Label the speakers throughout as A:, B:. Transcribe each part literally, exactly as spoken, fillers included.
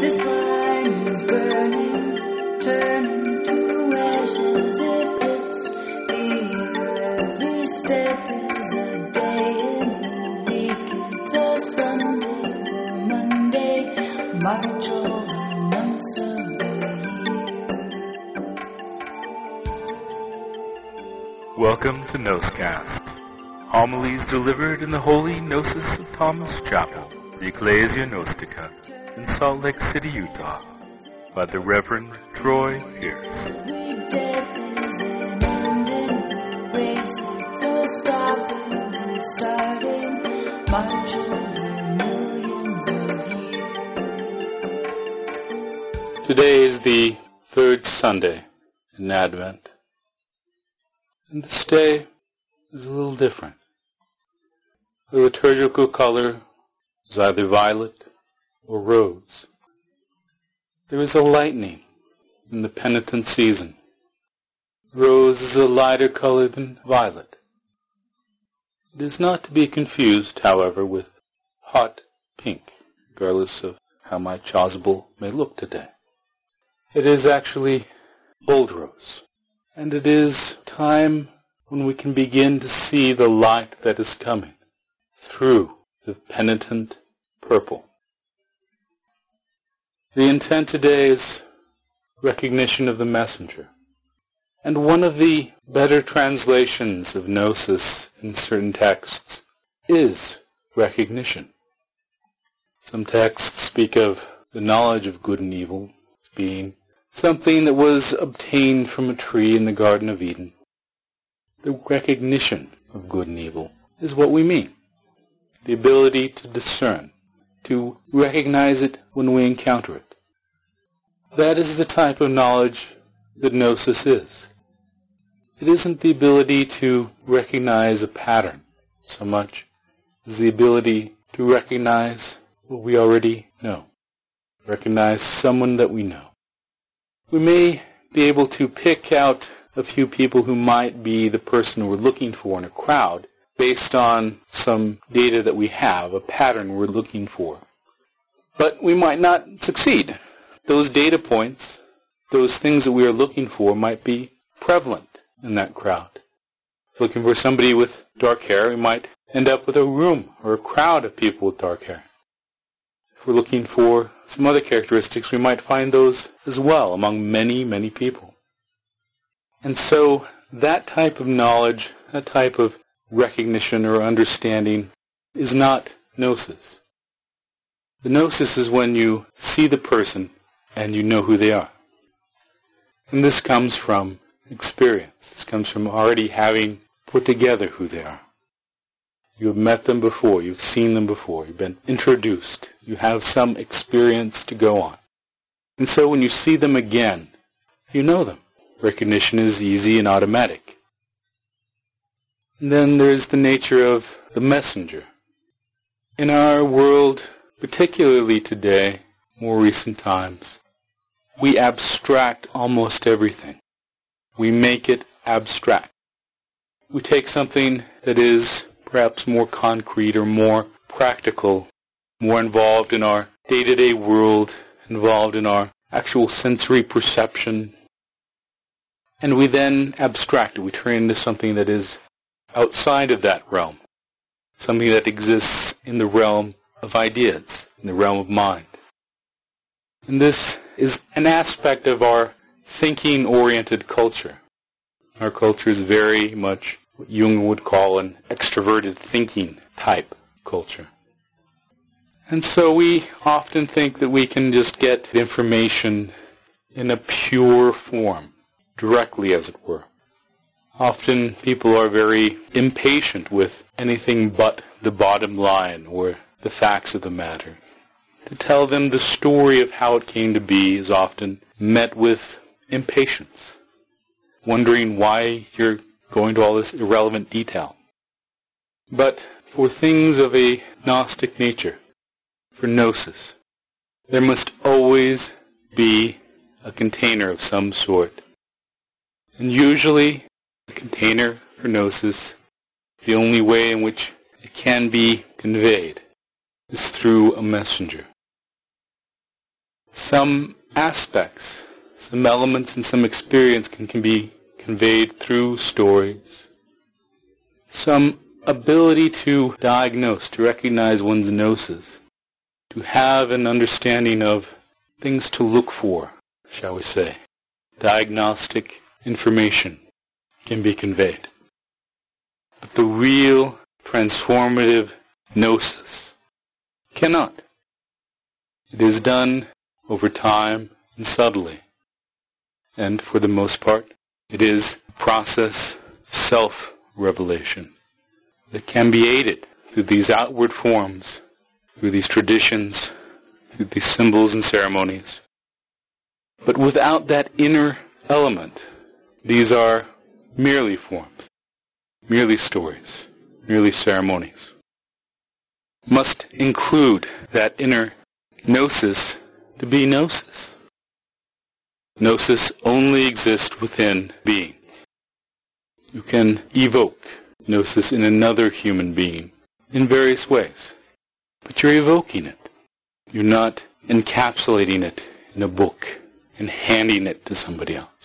A: This line is burning, turning to ashes. It hits the air. Every step is a day in the week. It's a Sunday or Monday, march over months of the year.
B: Welcome to Noscast, homilies delivered in the Holy Gnosis of Thomas Chapel, the Ecclesia Gnostica, in Salt Lake City, Utah, by the Reverend Troy Pierce.
A: Every death is an ending race. It's a stopping and starting march over millions of years.
C: Today is the third Sunday in Advent, and this day is a little different. The liturgical color is either violet or rose. There is a lightening in the penitent season. Rose is a lighter color than violet. It is not to be confused, however, with hot pink, regardless of how my chasuble may look today. It is actually old rose, and it is time when we can begin to see the light that is coming through the penitent purple. The intent today is recognition of the messenger. And one of the better translations of gnosis in certain texts is recognition. Some texts speak of the knowledge of good and evil as being something that was obtained from a tree in the Garden of Eden. The recognition of good and evil is what we mean. The ability to discern, to recognize it when we encounter it. That is the type of knowledge that gnosis is. It isn't the ability to recognize a pattern so much as the ability to recognize what we already know, recognize someone that we know. We may be able to pick out a few people who might be the person we're looking for in a crowd based on some data that we have, a pattern we're looking for. But we might not succeed. Those data points, those things that we are looking for might be prevalent in that crowd. If we're looking for somebody with dark hair, we might end up with a room or a crowd of people with dark hair. If we're looking for some other characteristics, we might find those as well among many, many people. And so that type of knowledge, that type of recognition or understanding is not gnosis. The gnosis is when you see the person and you know who they are. And this comes from experience. This comes from already having put together who they are. You have met them before. You've seen them before. You've been introduced. You have some experience to go on. And so when you see them again, you know them. Recognition is easy and automatic. And then there's the nature of the messenger. In our world, particularly today, more recent times, we abstract almost everything. We make it abstract. We take something that is perhaps more concrete or more practical, more involved in our day-to-day world, involved in our actual sensory perception, and we then abstract it. We turn it into something that is outside of that realm, something that exists in the realm of ideas, in the realm of mind. And this is an aspect of our thinking-oriented culture. Our culture is very much what Jung would call an extroverted thinking type culture. And so we often think that we can just get information in a pure form, directly as it were. Often people are very impatient with anything but the bottom line or the facts of the matter. To tell them the story of how it came to be is often met with impatience, wondering why you're going to all this irrelevant detail. But for things of a Gnostic nature, for gnosis, there must always be a container of some sort. And usually, the container for gnosis, the only way in which it can be conveyed is through a messenger. some aspects, some elements and some experience can, can be conveyed through stories. Some ability to diagnose, to recognize one's gnosis, to have an understanding of things to look for, shall we say. Diagnostic information can be conveyed. But the real transformative gnosis cannot. It is done over time and subtly. And for the most part, it is a process of self-revelation that can be aided through these outward forms, through these traditions, through these symbols and ceremonies. But without that inner element, these are merely forms, merely stories, merely ceremonies. Must include that inner gnosis to be gnosis. Gnosis only exists within beings. You can evoke gnosis in another human being in various ways, but you're evoking it. You're not encapsulating it in a book and handing it to somebody else.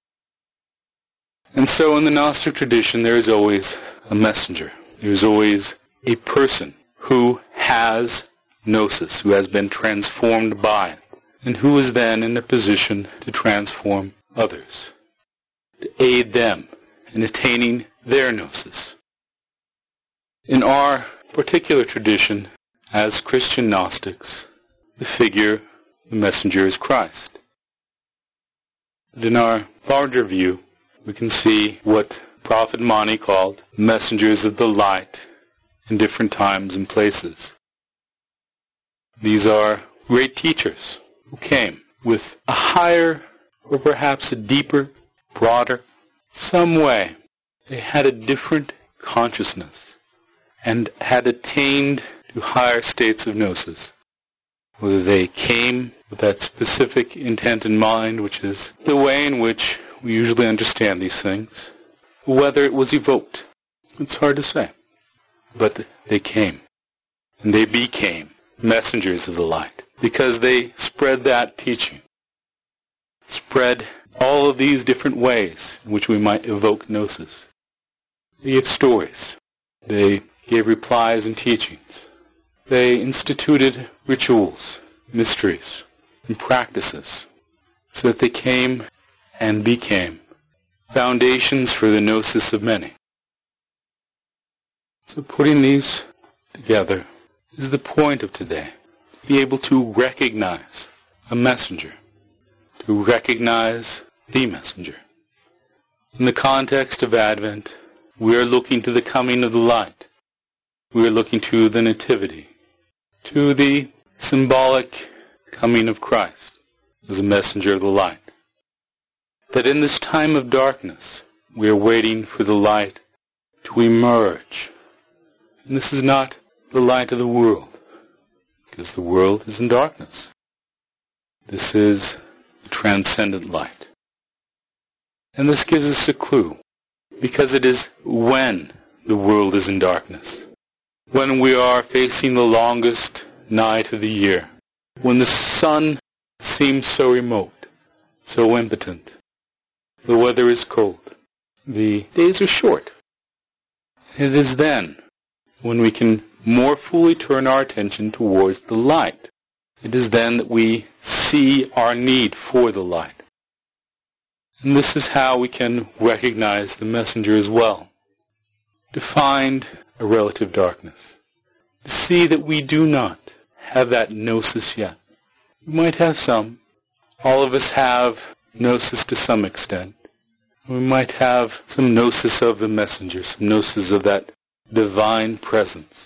C: And so in the Gnostic tradition, there is always a messenger. There is always a person who has gnosis, who has been transformed by it, and who is then in a position to transform others, to aid them in attaining their gnosis. In our particular tradition, as Christian Gnostics, the figure, the messenger is Christ. But in our larger view, we can see what Prophet Mani called messengers of the light in different times and places. These are great teachers who came with a higher, or perhaps a deeper, broader, some way. They had a different consciousness and had attained to higher states of gnosis. Whether they came with that specific intent in mind, which is the way in which we usually understand these things, whether it was evoked, it's hard to say. But they came, and they became messengers of the light, because they spread that teaching, spread all of these different ways in which we might evoke gnosis. They gave stories. They gave replies and teachings. They instituted rituals, mysteries, and practices, so that they came and became foundations for the gnosis of many. So putting these together is the point of today. Be able to recognize a messenger, to recognize the messenger. In the context of Advent, we are looking to the coming of the light. We are looking to the Nativity, to the symbolic coming of Christ as a messenger of the light. That in this time of darkness, we are waiting for the light to emerge. And this is not the light of the world, because the world is in darkness. This is the transcendent light. And this gives us a clue, because it is when the world is in darkness, when we are facing the longest night of the year, when the sun seems so remote, so impotent, the weather is cold, the days are short. It is then when we can more fully turn our attention towards the light. It is then that we see our need for the light. And this is how we can recognize the messenger as well. To find a relative darkness. To see that we do not have that gnosis yet. We might have some. All of us have gnosis to some extent. We might have some gnosis of the messenger, some gnosis of that divine presence.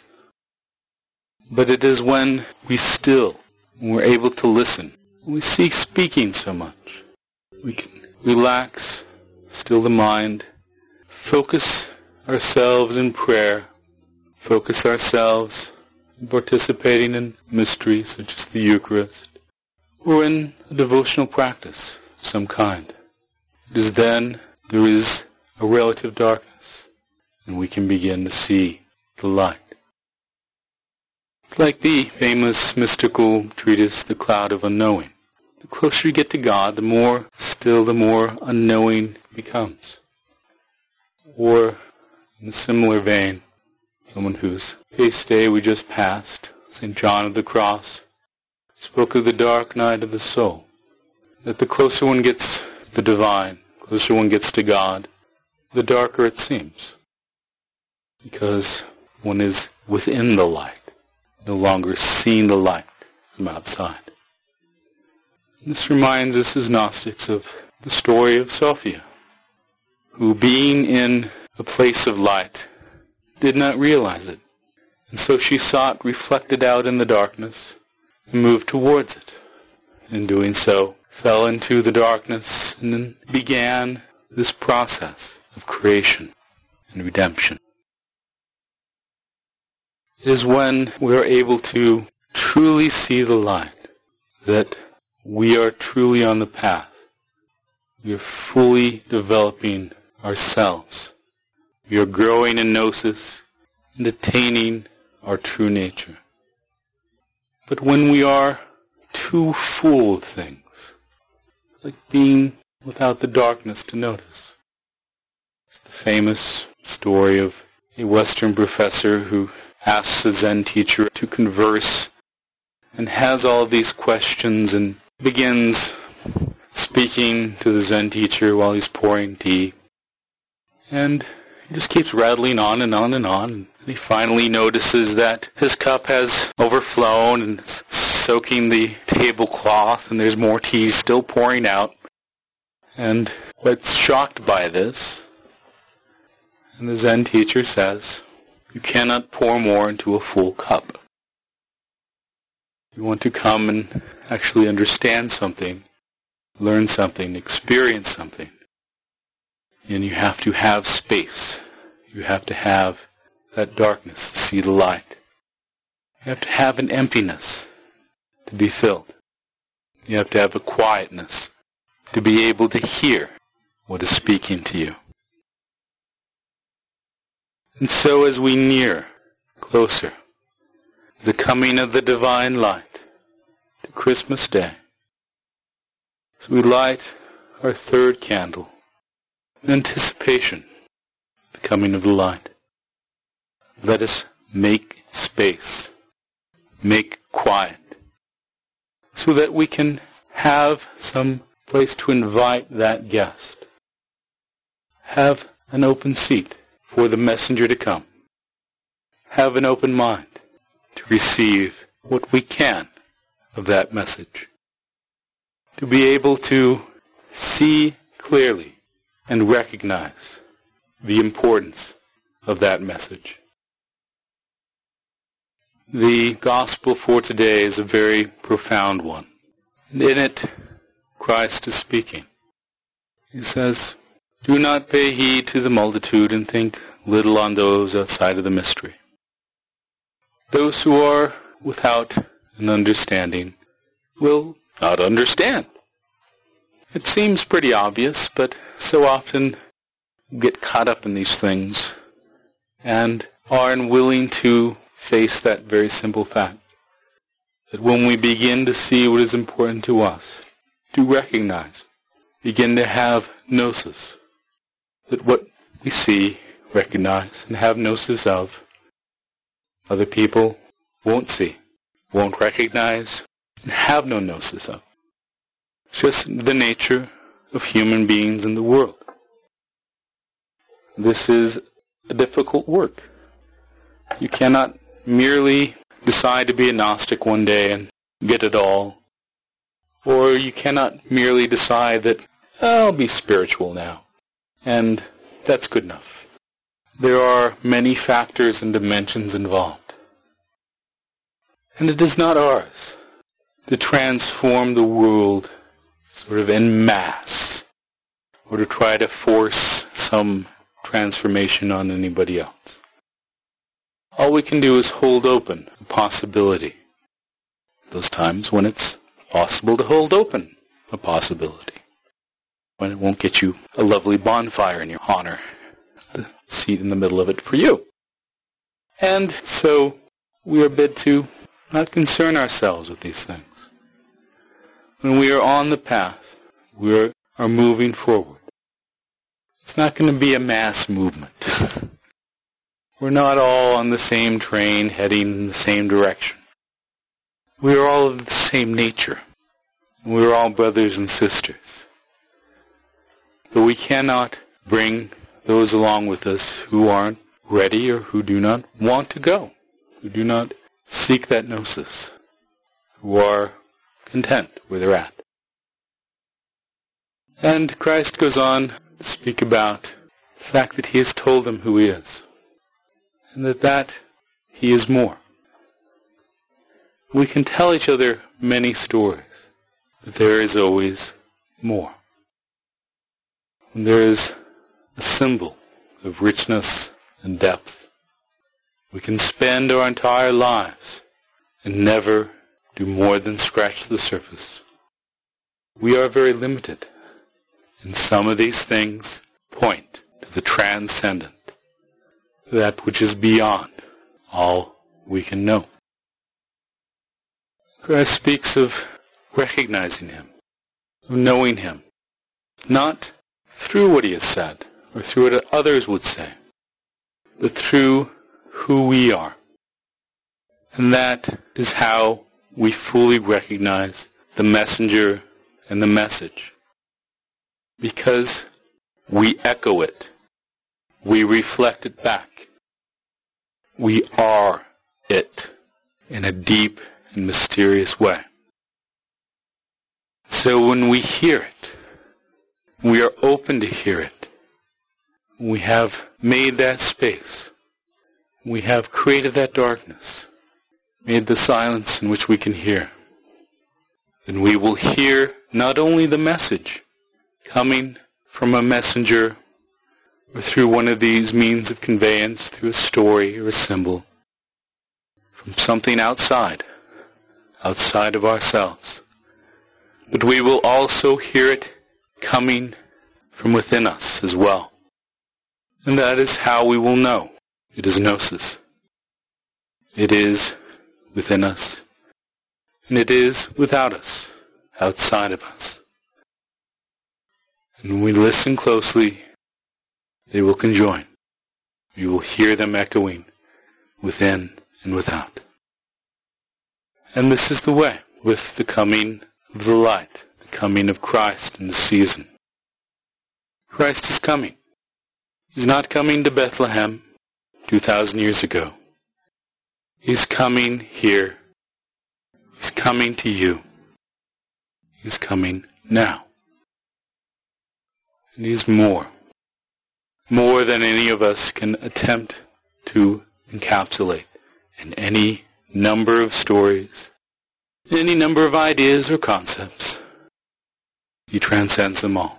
C: But it is when we still, when we're able to listen, when we cease speaking so much, we can relax, still the mind, focus ourselves in prayer, focus ourselves in participating in mysteries such as the Eucharist, or in a devotional practice of some kind. It is then there is a relative darkness, and we can begin to see the light. It's like the famous mystical treatise, The Cloud of Unknowing, the closer you get to God, the more still, the more unknowing it becomes. Or, in a similar vein, someone whose feast day we just passed, Saint John of the Cross, spoke of the dark night of the soul. That the closer one gets to the divine, the closer one gets to God, the darker it seems. Because one is within the light, no longer seeing the light from outside. This reminds us as Gnostics of the story of Sophia, who, being in a place of light, did not realize it. And so she saw it reflected out in the darkness and moved towards it. In doing so, fell into the darkness and then began this process of creation and redemption. It is when we are able to truly see the light that we are truly on the path. We are fully developing ourselves. We are growing in gnosis and attaining our true nature. But when we are too full of things, like being without the darkness to notice. It's the famous story of a Western professor who asks a Zen teacher to converse and has all these questions and begins speaking to the Zen teacher while he's pouring tea. And he just keeps rattling on and on and on. And he finally notices that his cup has overflown and is soaking the tablecloth, and there's more tea still pouring out. And quite shocked by this, and the Zen teacher says, "You cannot pour more into a full cup. You want to come and actually understand something, learn something, experience something. And you have to have space. You have to have that darkness to see the light. You have to have an emptiness to be filled. You have to have a quietness to be able to hear what is speaking to you." And so as we near closer the coming of the divine light to Christmas Day, as we light our third candle in anticipation of the coming of the light, let us make space, make quiet, so that we can have some place to invite that guest. Have an open seat for the messenger to come. Have an open mind to receive what we can of that message. To be able to see clearly and recognize the importance of that message. The gospel for today is a very profound one. In it, Christ is speaking. He says, "Do not pay heed to the multitude and think little on those outside of the mystery. Those who are without an understanding will not understand." It seems pretty obvious, but so often we get caught up in these things and are unwilling to face that very simple fact. That when we begin to see what is important to us, to recognize, begin to have gnosis, that what we see, recognize, and have gnosis of, other people won't see, won't recognize, and have no gnosis of. It's just the nature of human beings in the world. This is a difficult work. You cannot merely decide to be a Gnostic one day and get it all. Or you cannot merely decide that, I'll be spiritual now, and that's good enough. There are many factors and dimensions involved. And it is not ours to transform the world sort of en masse, or to try to force some transformation on anybody else. All we can do is hold open the possibility. Those times when it's possible to hold open a possibility. When it won't get you a lovely bonfire in your honor. The seat in the middle of it for you. And so we are bid to not concern ourselves with these things. when we are on the path, we are, are moving forward. It's not going to be a mass movement. We're not all on the same train heading in the same direction. We are all of the same nature. We are all brothers and sisters. But we cannot bring those along with us who aren't ready or who do not want to go, who do not seek that gnosis, who are content where they're at. And Christ goes on to speak about the fact that he has told them who he is, and that that he is more. We can tell each other many stories, but there is always more. And there is a symbol of richness and depth. We can spend our entire lives and never do more than scratch the surface. We are very limited, and some of these things point to the transcendent, that which is beyond all we can know. Christ speaks of recognizing him, of knowing him, not through what he has said, or through what others would say, but through who we are. And that is how we fully recognize the messenger and the message. Because we echo it. We reflect it back. We are it in a deep and mysterious way. So when we hear it, we are open to hear it. We have made that space. We have created that darkness, made the silence in which we can hear. Then we will hear not only the message coming from a messenger or through one of these means of conveyance, through a story or a symbol, from something outside, outside of ourselves, but we will also hear it coming from within us as well. And that is how we will know it is gnosis. It is within us, and it is without us, outside of us. And when we listen closely, they will conjoin. You will hear them echoing within and without. And this is the way with the coming of the light, the coming of Christ in the season. Christ is coming. He's not coming to Bethlehem two thousand years ago. He's coming here. He's coming to you. He's coming now. And he's more. More than any of us can attempt to encapsulate in any number of stories, any number of ideas or concepts. He transcends them all.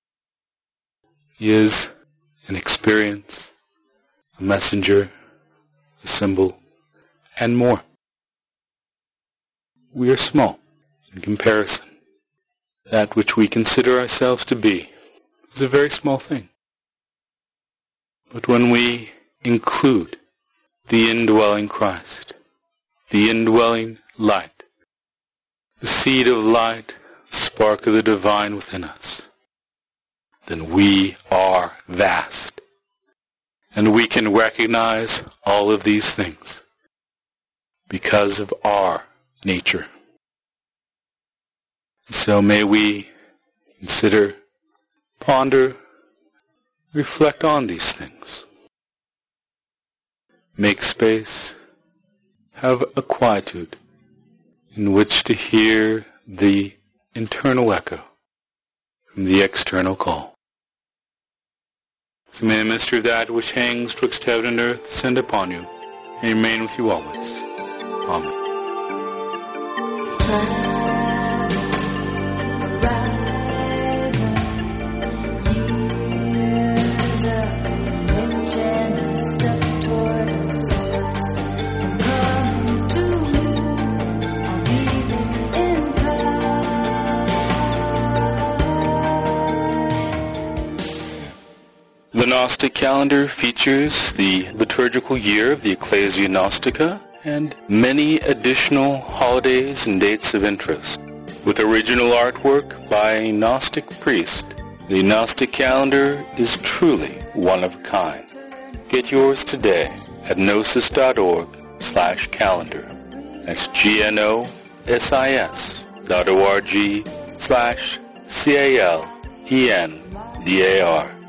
C: He is an experience, a messenger, a symbol, and more. We are small in comparison. That which we consider ourselves to be is a very small thing. But when we include the indwelling Christ, the indwelling light, the seed of light, the spark of the divine within us, then we are vast. And we can recognize all of these things because of our nature. So may we consider, ponder, reflect on these things. Make space, have a quietude in which to hear the internal echo from the external call. So may the mystery of that which hangs twixt heaven and earth descend upon you and remain with you always. Amen. The Gnostic calendar features the liturgical year of the Ecclesia Gnostica and many additional holidays and dates of interest. with original artwork by a Gnostic priest. The Gnostic calendar is truly one of a kind. Get yours today at gnosis.org slash calendar. That's G-N-O-S-I-S dot O-R-G slash C-A-L-E-N-D-A-R.